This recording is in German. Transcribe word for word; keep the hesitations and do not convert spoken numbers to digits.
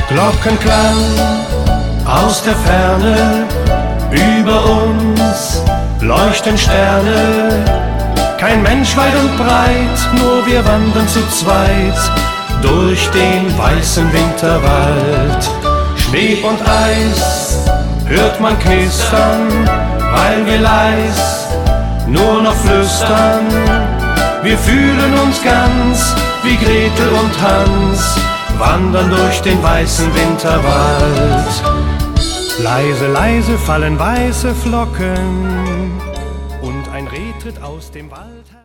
Glockenklang aus der Ferne, über uns leuchten Sterne. Kein Mensch weit und breit, nur wir wandern zu zweit durch den weißen Winterwald. Schnee und Eis hört man knistern, weil wir leis nur noch flüstern. Wir fühlen uns ganz wie Gretel und Hans, wandern durch den weißen Winterwald. Leise, leise fallen weiße Flocken und ein Reh tritt aus dem Wald.